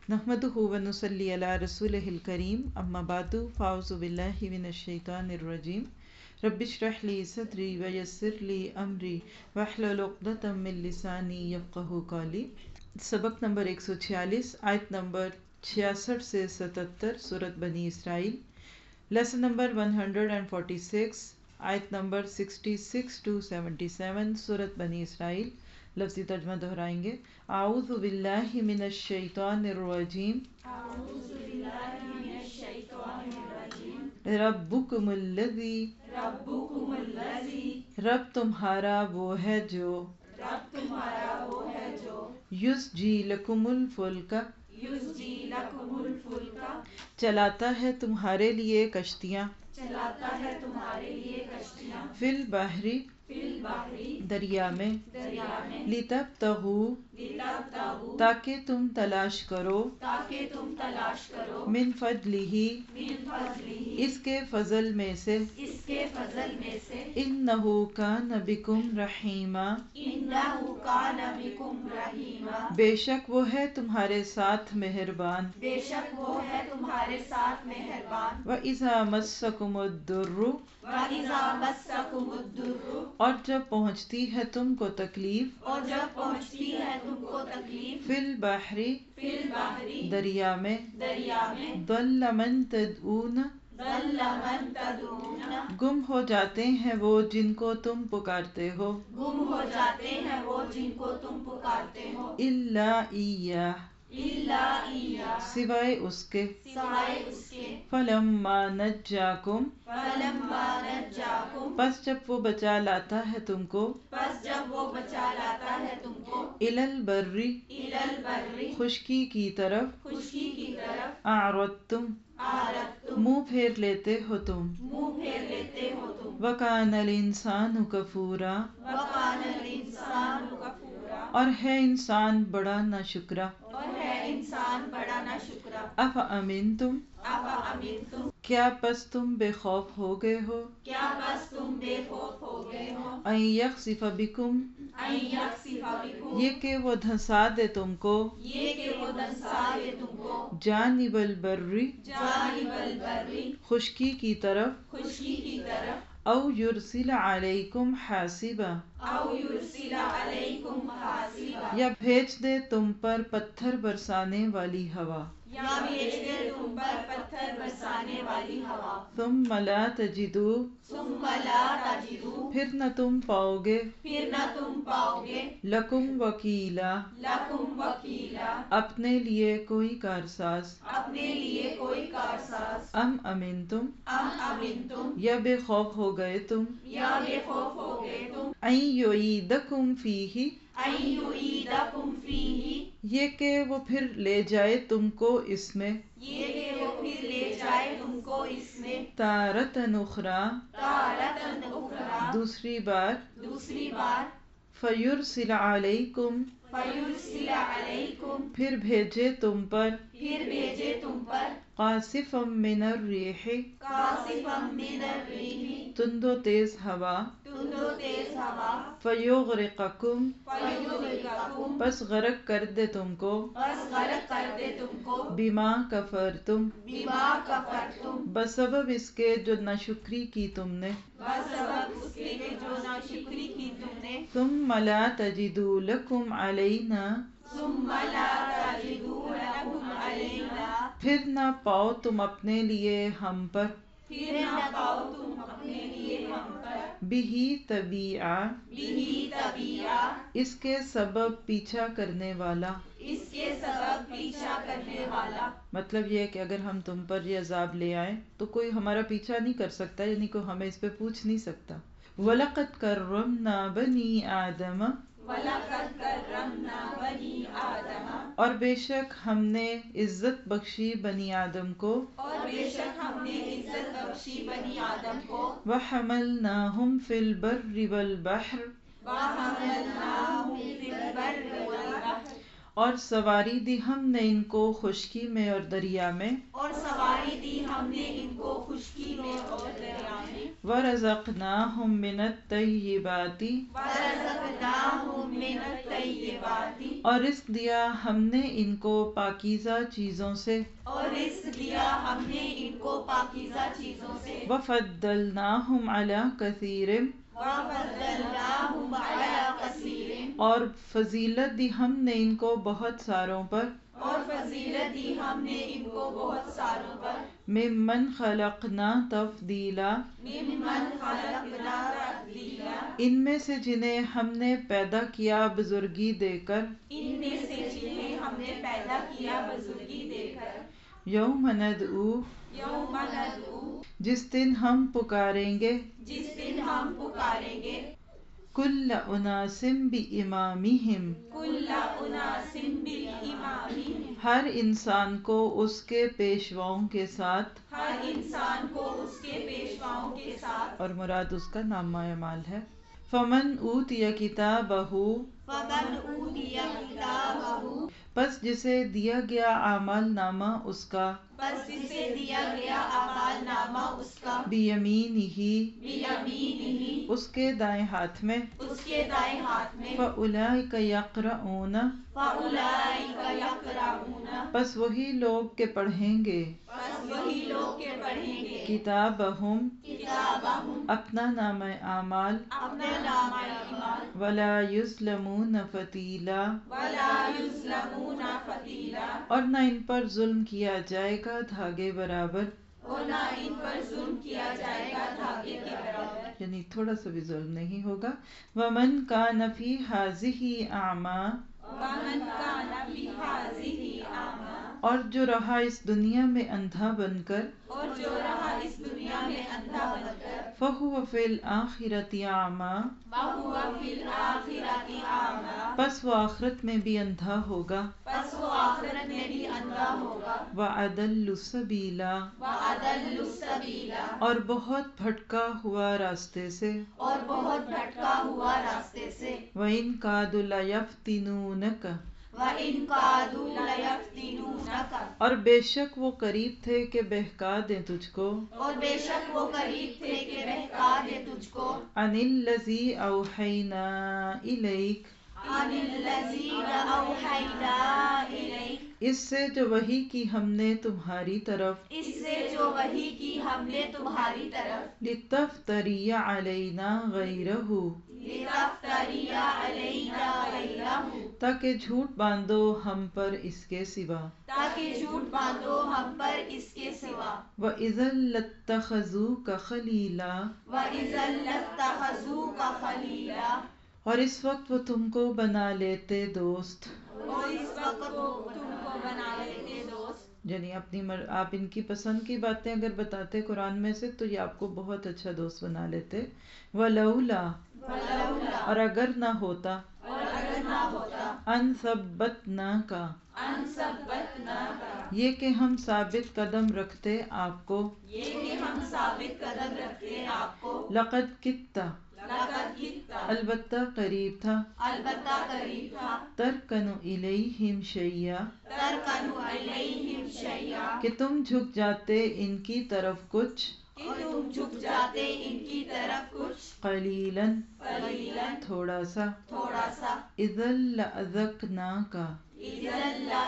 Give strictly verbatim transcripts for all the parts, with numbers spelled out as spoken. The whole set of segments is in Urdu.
نحمدہ و نصلی علی رسولہ الکریم اما بعد فاعوذ باللہ من الشیطان الرجیم رب اشرح لی صدری ویسر لی امری واحلل عقدۃ من لسانی یفقہوا قولی۔ سبق نمبر ایک سو چھیالیس، آیت نمبر چھیاسٹھ سے ستتر، سورۃ بنی اسرائیل۔ لیسن نمبر ایک سو چھیالیس، آیت نمبر چھیاسٹھ ٹو سیونٹی سیون، سورۃ بنی اسرائیل۔ لفظی ترجمہ دہرائیں گے۔ اعوذ باللہ من الشیطان الرجیم اعوذ باللہ من الشیطان الرجیم ربکم الذی ربکم الذی رب تمہارا وہ ہے جو رب تمہارا وہ ہے جو یسجی لکم الفلک یسجی لکم الفلک چلاتا ہے تمہارے لیے کشتیاں چلاتا ہے تمہارے لیے کشتیاں فی البحر فی البحر دریا میں دریا میں لتبتغوا لتبتغوا تاکہ تم تلاش کرو تاکہ تم تلاش کرو من فضلہ من فضلہ اس کے فضل میں سے اس کے فضل میں سے انہ کان بکم رحیما انہ کان بکم رحیما بے شک وہ ہے تمہارے ساتھ مہربان بے شک وہ ہے تمہارے ساتھ مہربان وَإِذَا مَسَّكُمُ الضُّرُّ وَإِذَا مَسَّكُمُ الضُّرُّ اور جب پہنچتی ہے تم کو تکلیف اور جب پہنچتی ہے تم کو تکلیف فی البحر فی البحر دریا میں دریا میں ضل من تدعون ضل من تدعون گم ہو جاتے ہیں وہ جن کو تم پکارتے ہو گم ہو جاتے ہیں وہ جن کو تم پکارتے ہو الا ایاہ الا ایاہ سوائے اس کے سوائے اس کے فلما نجاکم فلما نجاکم پس جب وہ بچا لاتا ہے تم کو پس جب وہ بچا لاتا ہے تم کو الی البر الی البر خشکی کی طرف خشکی کی طرف اعرضتم اعرضتم منہ پھیر لیتے ہو تم منہ پھیر لیتے ہو تم وَكَانَ الْإِنسَانُ كَفُورًا وَقَانَ الْإِنسَانُ كَفُورًا اور ہے انسان بڑا ناشکرا اور ہے انسان بڑا ناشکرا اَفَأَمِنْتُمْ اَفَأَمِنْتُمْ کیا پس تم بے خوف ہو گئے ہو کیا بس تم بے خوف ہو گئے ہو اَن يَخْسِفَ بِكُمْ اَن يَخْسِفَ بِكُمْ یہ کہ وہ دھنسا دے تم کو یہ کہ وہ دنسا دے تم کو جانب البر جانب البر خشکی کی طرف خشکی کی طرف او یرسل علیکم حاسبا او یرسل علیکم حاسبا یا بھیج دے تم پر پتھر برسانے والی ہوا یا بھیج دے تم پر پتھر برسانے والی ہوا ثم لا تجدو ثم لا تجدو پھر نہ تم پاؤ گے پھر نہ تم پاؤ گے لکم وکیلا لکم وکیلا اپنے لیے کوئی کارساز اپنے لیے کوئی کارساز ام امنتم ام امنتم یا بے خوف ہو گئے تم یا بے خوف ہو گئے تم ان یعیدکم فیہ ان یعیدکم فیہ یہ کہ وہ پھر لے جائے تم کو اس میں یہ کہ وہ پھر لے جائے تم کو اس میں تارۃ اخری تارۃ اخری دوسری بار دوسری بار فیرسل علیکم فیرسل علیکم پھر بھیجے تم پر پھر بھیجے تم پر قاصفا من الریح قاصفا من الریح تند و تیز ہوا تند و تیز ہوا فیغرقکم فیغرقکم پس غرق کر دے تم کو بس غرق کر دے تم کو بما کفرتم بما کفرتم بسبب اس کے جو ناشکری کی تم نے بسبب اس کے کہ جو ناشکری کی تم نے ثم لا تجدوا لکم علینا ثم لا تجدوا لکم علینا پھر نہ پاؤ تم اپنے لیے ہم پر پھر نہ پاؤ تم اپنے لیے ہم پر بہی طبیعہ بہی طبیعہ اس کے سبب پیچھا کرنے والا اس کے سبب پیچھا کرنے والا مطلب یہ ہے کہ اگر ہم تم پر یہ عذاب لے آئیں تو کوئی ہمارا پیچھا نہیں کر سکتا، یعنی کوئی ہمیں اس پہ پوچھ نہیں سکتا۔ وَلَقَدْ كَرَّمْنَا بَنِي آدَمَ وَلَقَدْ كَرَّمْنَا بَنِي آدَمَ اور بے شک ہم نے عزت بخشی بنی آدم کو اور بے شک ہم نے عزت بخشی بنی آدم کو وَحَمَلْنَاهُمْ فِي الْبَرِّ وَالْبَحْرِ وَحَمَلْنَاهُمْ فِي الْبَرِّ وَالْبَحْرِ اور سواری دی ہم نے ان کو خشکی میں اور دریا میں اور سواری دی ہم نے ان کو خشکی میں اور دریا میں وَرَزَقْنَاهُمْ مِنَ الطَّيِّبَاتِ وَرَزَقْنَاهُمْ رزقناهم من الطیبات اور رزق دیا ہم نے ان کو پاکیزہ چیزوں سے اور رزق دیا ہم نے ان کو پاکیزہ چیزوں سے وفضلناہم علی کثیر وفضلناهم علی کثیر اور فضیلت دی ہم نے ان کو بہت ساروں پر اور فضیلت دی ہم نے ان کو بہت ساروں پر ممن خلقنا تفضیلا ممن خلقنا تفضیلا ان میں سے جنہیں ہم نے پیدا کیا بزرگی دے کر ان میں سے جنہیں ہم نے پیدا کیا بزرگی دے کر یوم ندعو یوم ندعو جس دن ہم پکاریں گے جس دن ہم پکاریں گے کل اناس بامامہم کل اناس بامامہم ہر انسان کو اس کے پیشواؤں کے ساتھ ہر انسان کو اس کے پیشواؤں کے ساتھ اور مراد اس کا نامہ اعمال ہے فمن اوتی کتابہ فمن اوتی کتابہ پس جسے دیا گیا اعمال نامہ اس کا پس جسے دیا گیا اعمال نامہ اس کا بیمینہ بیمینہ اس کے دائیں ہاتھ میں اس کے دائیں ہاتھ میں فاولئک یقرؤون فاولئک یقرؤون پس وہی لوگ کے پڑھیں گے پس وہی لوگ کے پڑھیں گے کتابہم کتابہم اپنا نامہ اعمال اپنا نامہ اعمال ولا یظلمون فتیلا ولا یظلمون فتیلا اور نہ ان پر ظلم کیا جائے گا دھاگے برابر اور نہ ان پر ظلم کیا جائے گا دھاگے کے برابر یعنی تھوڑا سا بھی ظلم نہیں ہوگا ومن کان فی ہذہ اعمیٰ ومن کان فی ہذہ اعمیٰ اور جو رہا اس دنیا میں اندھا بن کر اور جو رہا اس دنیا میں اندھا بن کر فہو فی الآخرۃ اعمیٰ وہو فی الآخرۃ اعمیٰ پس وہ آخرت میں بھی اندھا ہوگا پس وہ آخرت میں بھی اندھا ہوگا وأضل سبیلا وأضل السبیلا اور بہت بھٹکا ہوا راستے سے اور بہت بھٹکا ہوا راستے سے وَإِن كَادُوا لَيَفْتِنُونَكَ وَإِن كَادُوا لَيَفْتِنُونَكَ اور بے شک وہ قریب تھے کہ بہکا دیں تجھ کو اور بے شک وہ قریب تھے کہ بہکا دے تجھ کو عن الذی اوحینا الیک عن الذی اوحینا الیک اس سے جو وحی کی ہم نے تمہاری طرف اس سے جو وحی کی ہم نے تمہاری طرف لتفتری علینا غیرہ لتفتری علینا غیرہ تاکہ جھوٹ باندھو ہم پر اس کے سوا تاکہ جھوٹ باندھو ہم پر اس کے سوا وَإِذًا لَاتَّخَذُوكَ خَلِيلًا وَإِذًا لَاتَّخَذُوكَ خَلِيلًا اور اس وقت وہ تم کو بنا لیتے دوست اور اس وقت وہ تم کو بنا لیتے دوست یعنی اپنی مر... آپ ان کی پسند کی باتیں اگر بتاتے قرآن میں سے تو یہ آپ کو بہت اچھا دوست بنا لیتے وَلَوْلَا وَلَوْلَا اور اگر نہ ہوتا اور اگر نہ ہوتا ان ثبتناک ان ثبتناک یہ کہ ہم ثابت قدم رکھتے آپ کو یہ کہ ہم ثابت قدم رکھتے آپ کو لقد کدت لقد کدت البتہ قریب تھا البتہ قریب تھا ترکن الیہم شیئا ترکن علیہم شیئا کہ تم جھک جاتے ان کی طرف کچھ کہ تم جھک جاتے ان کی طرف کچھ قلیلاً قلیلاً تھوڑا سا تھوڑا سا اذا لأذقناک اذا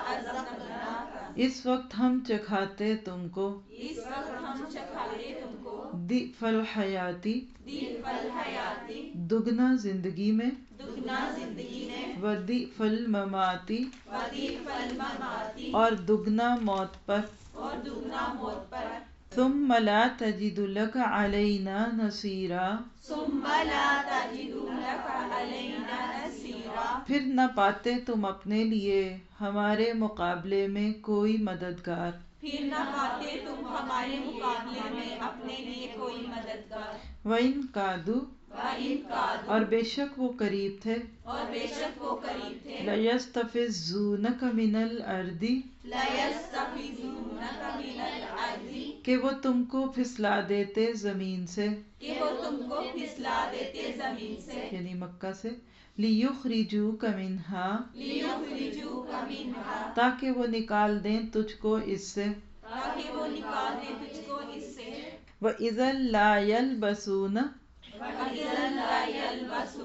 لأذقناک اس وقت ہم چکھاتے تم کو اس وقت ہم چکھاتے تم کو ضعف الحیاتی ضعف الحیاتی دگنا زندگی میں دگنا زندگی میں وضعف المماتی وضعف المماتی اور دگنا موت پر اور دگنا موت پر ثم لا تجد لك علینا نصیرا ثم لا تجد لك علینا نصیرا پھر نہ پاتے تم اپنے لیے ہمارے مقابلے میں کوئی مددگار پھر نہ پاتے تم ہمارے مقابلے میں اپنے لیے کوئی مددگار وَإِن كَادُوا وَإِن كَادُوا اور بے شک وہ قریب تھے اور بے شک وہ قریب تھے لَيَسْتَفِزُّونَكَ مِنَ الْأَرْضِ لَيَسْتَفِزُّونَكَ مِنَ الْأَرْضِ کہ وہ تم کو پھسلا دیتے زمین سے کہ وہ تم کو پھسلا دیتے زمین سے یعنی مکہ سے لِيُخْرِجُوكَ مِنْهَا لِيُخْرِجُوكَ مِنْهَا تاکہ وہ نکال دیں تجھ کو اس سے تاکہ وہ نکال دیں تجھ کو اس سے وَإِذًا لَا يَلْبَسُونَ وَإِذًا لَا يَلْبَسُونَ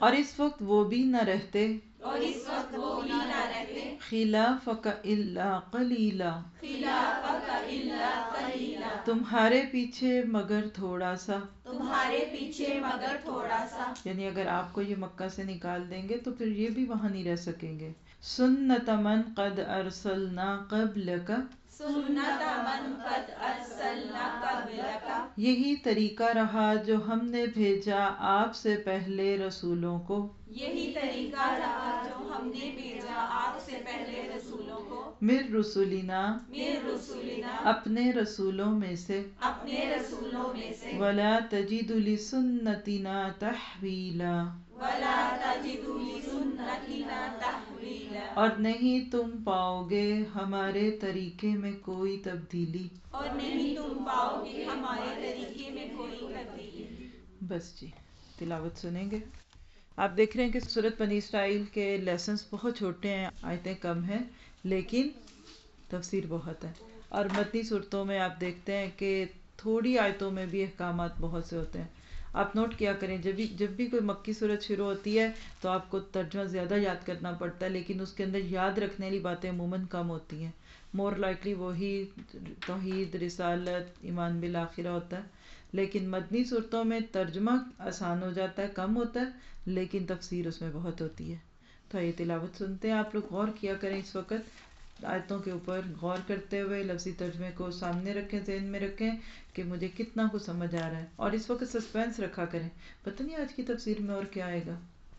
और इस वक्त वो भी न रहते और इस वक्त वो भी न रहते खिलाफक इल्ला कलीला खिलाफक इल्ला कलीला तुम्हारे पीछे मगर थोड़ा सा। तुम्हारे पीछे मगर थोड़ा सा। यानी अगर आपको ये मक्का से निकाल देंगे तो फिर ये भी वहाँ नहीं रह सकेंगे। सुन्नत मन कद अरसलना क़ब्लक सुन्नत मन कद अरसलना क़ब्लका यही तरीका रहा जो हमने भेजा आपसे पहले रसूलों को। यही तरीका रहा जो हमने भेजा आपसे पहले रसूलों को। मिर रसूलिना मिर रसूलिना अपने रसूलों में से। अपने रसूलों में से। वला तजिदु लिसुन्नतिना तहवीला वला तजिदु लिसुन्नतिना तहवीला और नहीं तुम पाओगे हमारे तरीके में कोई तब्दीली। और नहीं तुम पाओगे हमारे तरीके में कोई तब्दीली। बस जी, तिलावत सुनेंगे। आप देख रहे हैं कि सूरत बनी इसराइल के लेसन्स बहुत छोटे हैं, आयतें कम हैं, लेकिन तफसीर बहुत है। और मदनी सूरतों में आप देखते हैं कि थोड़ी आयतों में भी अहकामात बहुत से होते हैं। आप नोट किया करें, जब भी जब भी कोई मक्की सूरत शुरू होती है तो आपको तर्जुमा ज़्यादा याद करना पड़ता है, लेकिन उसके अंदर याद रखने वाली बातें अमूमन कम होती हैं। मोर लाइकली वही तौहीद, रिसालत, ईमान बिल आखिरा होता है। लेकिन मदनी सूरतों में तर्जुमा आसान हो जाता है, कम होता है, लेकिन तफसीर उसमें बहुत होती है। तो ये तिलावत सुनते हैं। आप लोग गौर किया करें, इस वक्त आयतों के ऊपर गौर करते हुए लफ्ज़ी तर्जुमे को सामने रखें, ज़हन में रखें कि मुझे कितना कुछ समझ आ रहा है। और इस वक्त सस्पेंस रखा करें, पता नहीं आज की तफसीर में और क्या आएगा।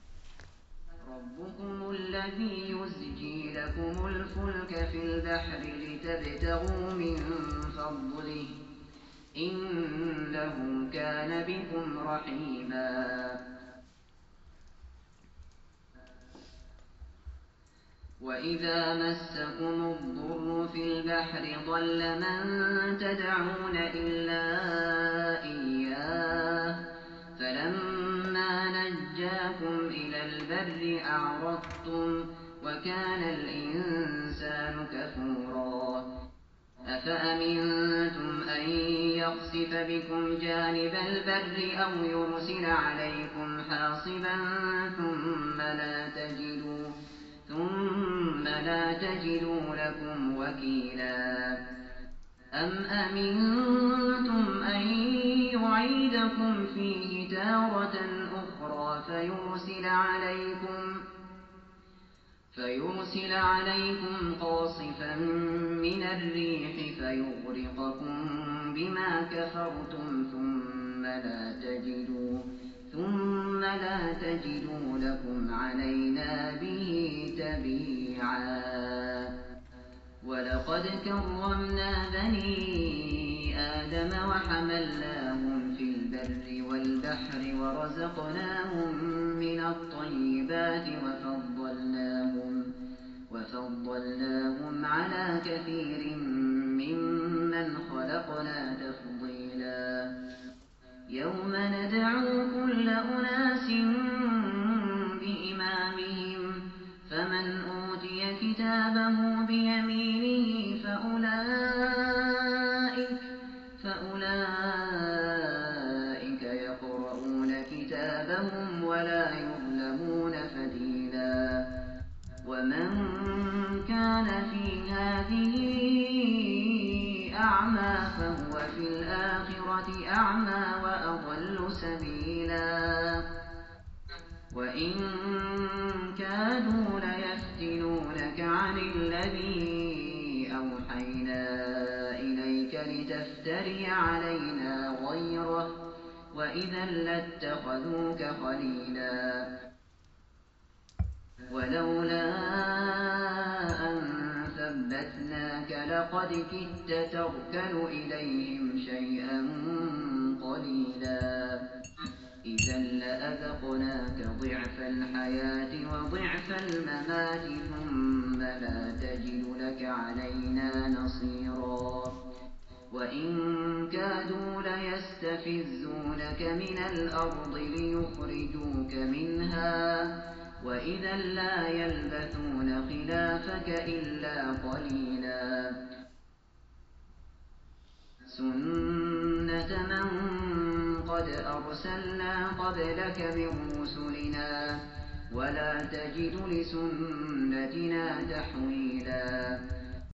रब्बुकुमुल्लज़ी युज़्जी लकुमुल फुल्क फिल बहरि लितब्तगू मिन फ़ज़्लिही इन्नहु कान बिकुम रहीमा। वइज़ा मस्सकुमुद्दुर्रु फिल बहरि ضل मन तदऊन इल्ला इय्याह फलम्मा नज्जाकुम इलल बर्रि अअरضतुम वकानल इंसानु कफूरा। अफ़अमिनतुम अन यख़सिफ़ बिकुम जानिबल बर्रि औ युरसिल अलैकुम हासिबन थुम्मा ला तजिदू ثم لا تجدوا لكم وكيلا أم أمنتم أن يعيدكم فيه تارة أخرى فيرسل عليكم فيرسل عليكم قاصفا من الريح فيغرقكم بما كفرتم ثم لا تجدوا ثم لا تجدوا لكم علينا به تبيعا. ولقد كرمنا بني آدم وحملناهم في البر والبحر ورزقناهم من الطيبات وفضلناهم وفضلناهم على كثير ممن خلقنا تفضيلا. يوم ندعو كل أناس بإمامهم فمن أوتي كتابه بيمينه فأولئك, فأولئك يقرؤون كتابهم ولا يظلمون فتيلا. ومن كان في هذه أعمى فهو في الآخرة أعمى وأضل سبيلا. وإن كادوا ليفتنونك عن الذي أوحينا إليك لتفتري علينا غيره وإذا لاتخذوك خليلا. ولولا أن ثبتناك لقد كدت تركن إليهم شيئا قليلا. إذا لأذقناك ضعف الحياة وضعف الممات ثم لا تجد لك علينا نصيرا. وإن كادوا ليستفزونك من الأرض ليخرجوك منها وإذا لا يلبثون خلافك إلا قليلا. سنة من قد أرسلنا قبلك من رسلنا ولا تجد لسنتنا تحويلا